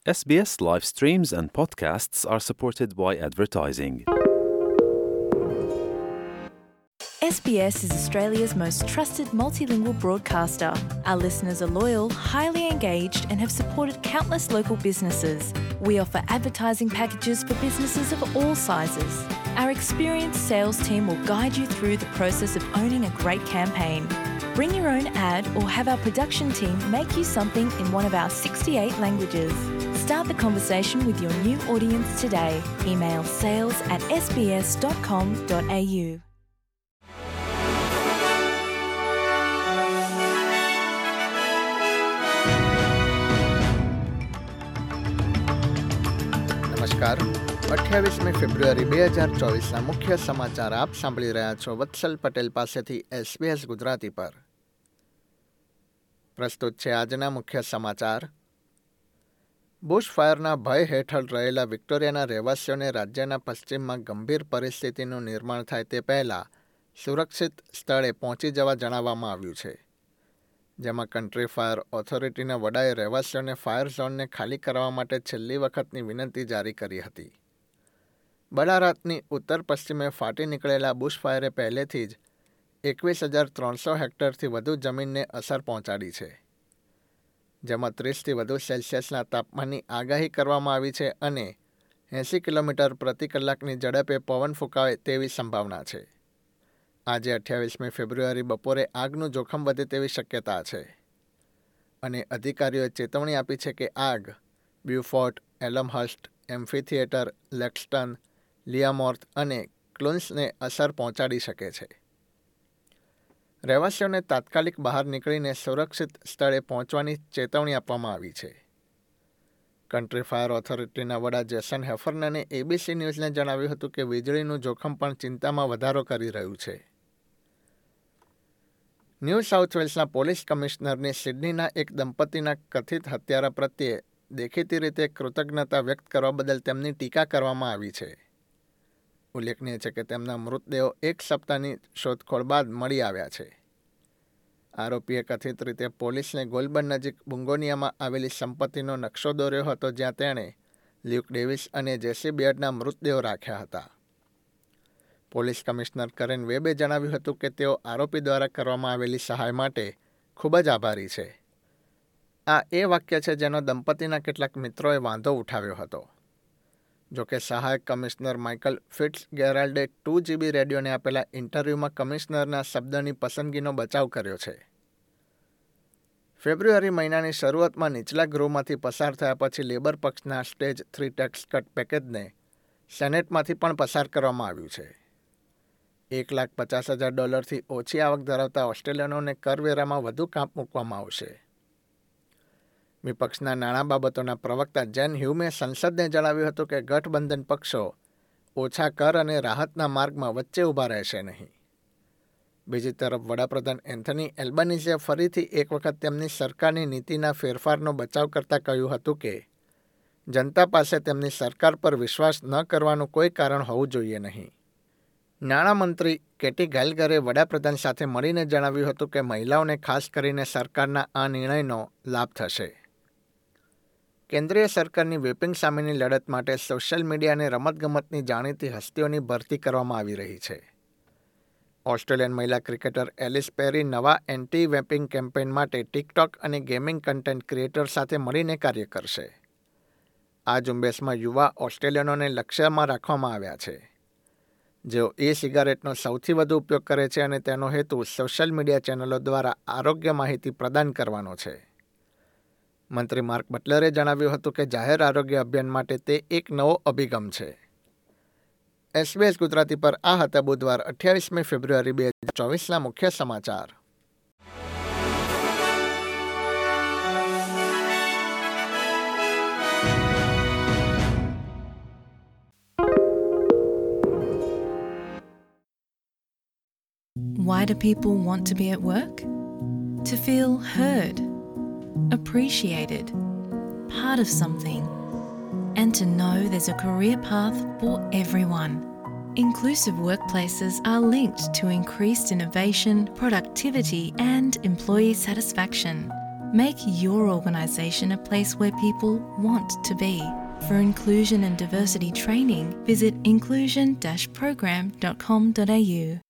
SBS live streams and podcasts are supported by advertising. SBS is Australia's most trusted multilingual broadcaster. Our listeners are loyal, highly engaged, and have supported countless local businesses. We offer advertising packages for businesses of all sizes. Our experienced sales team will guide you through the process of owning a great campaign. Bring your own ad or have our production team make you something in one of our 68 languages. Start the conversation with your new audience today. Email sales@sbs.com.au. નમસ્કાર. 28મી ફેબ્રુઆરી 2024ના મુખ્ય સમાચાર આપ સાંભળી રહ્યા છો વત્સલ પટેલ પાસેથી SBS Gujarati પર. પ્રસ્તુત છે આજના મુખ્ય સમાચાર. બુશ ફાયરના ભય હેઠળ રહેલા વિક્ટોરિયાના રહેવાસીઓને રાજ્યના પશ્ચિમમાં ગંભીર પરિસ્થિતિનું નિર્માણ થાય તે પહેલાં સુરક્ષિત સ્થળે પહોંચી જવા જણાવવામાં આવ્યું છે, જેમાં કન્ટ્રી ફાયર ઓથોરિટીના વડાએ રહેવાસીઓને ફાયર ઝોનને ખાલી કરવા માટે છેલ્લી વખતની વિનંતી જારી કરી હતી. બડારાતની ઉત્તર પશ્ચિમે ફાટી નીકળેલા બુશ ફાયરે પહેલેથી જ 21,300 હેક્ટરથી વધુ જમીનને અસર પહોંચાડી છે, જેમાં 30થી વધુ સેલ્સિયસના તાપમાનની આગાહી કરવામાં આવી છે અને 80 કિલોમીટર પ્રતિ કલાકની ઝડપે પવન ફૂંકાવે તેવી સંભાવના છે. આજે 28મી ફેબ્રુઆરી બપોરે આગનું જોખમ વધે તેવી શક્યતા છે અને અધિકારીઓએ ચેતવણી આપી છે કે આગ બ્યુફોર્ટ, એલમહર્સ્ટ, એમ્ફીથિયેટર, લેક્સ્ટન, લિયામોર્થ અને ક્લુન્સને અસર પહોંચાડી શકે છે. રહેવાસીઓને તાત્કાલિક બહાર નીકળીને સુરક્ષિત સ્થળે પહોંચવાની ચેતવણી આપવામાં આવી છે. કન્ટ્રી ફાયર ઓથોરિટીના વડા જેસન હેફરનને ABC ન્યૂઝને જણાવ્યું હતું કે વીજળીનું જોખમ પણ ચિંતામાં વધારો કરી રહ્યું છે. ન્યૂ સાઉથ વેલ્સના પોલીસ કમિશનરની સિડનીના એક દંપતીના કથિત હત્યારા પ્રત્યે દેખીતી રીતે કૃતજ્ઞતા વ્યક્ત કરવા બદલ તેમની ટીકા કરવામાં આવી છે. ઉલ્લેખનીય છે કે તેમના મૃતદેહો એક સપ્તાહની શોધખોળ બાદ મળી આવ્યા છે. આરોપીએ કથિત રીતે પોલીસને ગોલબર્ન નજીક બુંગોનિયામાં આવેલી સંપત્તિનો નકશો દોર્યો હતો, જ્યાં તેણે લ્યુક ડેવિસ અને જેસી બેર્ડના મૃતદેહો રાખ્યા હતા. પોલીસ કમિશનર કરેન વેબે જણાવ્યું હતું કે તેઓ આરોપી દ્વારા કરવામાં આવેલી સહાય માટે ખૂબ જ આભારી છે. આ એ વાક્ય છે જેનો દંપતીના કેટલાક મિત્રોએ વાંધો ઉઠાવ્યો હતો. જોકે સહાયક કમિશનર માઇકલ ફિટ્ઝગેરાલ્ડે 2GB રેડિયોને આપેલા ઇન્ટરવ્યૂમાં કમિશનરના શબ્દની પસંદગીનો બચાવ કર્યો છે. ફેબ્રુઆરી મહિનાની શરૂઆતમાં નીચલા ગૃહમાંથી પસાર થયા પછી લેબર પક્ષના સ્ટેજ 3 ટેક્સ કટ પેકેજને સેનેટમાંથી પણ પસાર કરવામાં આવ્યું છે. $150,000 ઓછી આવક ધરાવતા ઓસ્ટ્રેલિયનોને કરવેરામાં વધુ કાપ મૂકવામાં આવશે. વિપક્ષના નાણાં બાબતોના પ્રવક્તા જેન હ્યુમે સંસદને જણાવ્યું હતું કે ગઠબંધન પક્ષો ઓછા કર અને રાહતના માર્ગમાં વચ્ચે ઊભા રહેશે નહીં. બીજી તરફ વડાપ્રધાન એન્થની એલ્બનીઝે ફરીથી એક વખત તેમની સરકારની નીતિના ફેરફારનો બચાવ કરતાં કહ્યું હતું કે જનતા પાસે તેમની સરકાર પર વિશ્વાસ ન કરવાનું કોઈ કારણ હોવું જોઈએ નહીં. નાણામંત્રી કેટી ગાલ્ગરે વડાપ્રધાન સાથે મળીને જણાવ્યું હતું કે મહિલાઓને ખાસ કરીને સરકારના આ નિર્ણયનો લાભ થશે. કેન્દ્રીય સરકારની વેપિંગ સામેની લડત માટે સોશિયલ મીડિયા અને રમતગમતની જાણીતી હસ્તીઓની ભરતી કરવામાં આવી રહી છે. ઓસ્ટ્રેલિયન મહિલા ક્રિકેટર એલિસ પેરી નવા એન્ટી વેપિંગ કેમ્પેઇન માટે ટિકટોક અને ગેમિંગ કન્ટેન્ટ ક્રિએટર સાથે મળીને કાર્ય કરશે. આ ઝુંબેશમાં યુવા ઓસ્ટ્રેલિયનોને લક્ષ્યમાં રાખવામાં આવ્યા છે, જેઓ સિગારેટનો સૌથી વધુ ઉપયોગ કરે છે અને તેનો હેતુ સોશિયલ મીડિયા ચેનલો દ્વારા આરોગ્ય માહિતી પ્રદાન કરવાનો છે. મંત્રી માર્ક બટલરે જણાવ્યું હતું કે જાહેર આરોગ્ય અભિયાન માટે તે એક નવો અભિગમ છે. SBS ગુજરાતી પર આ હતા બુધવાર 28મી ફેબ્રુઆરી 2024ના મુખ્ય સમાચાર. Why do people want to be at work? To feel heard, appreciated, part of something, and to know there's a career path for everyone. Inclusive workplaces are linked to increased innovation, productivity, and employee satisfaction. Make your organisation a place where people want to be. For inclusion and diversity training, visit inclusion-program.com.au.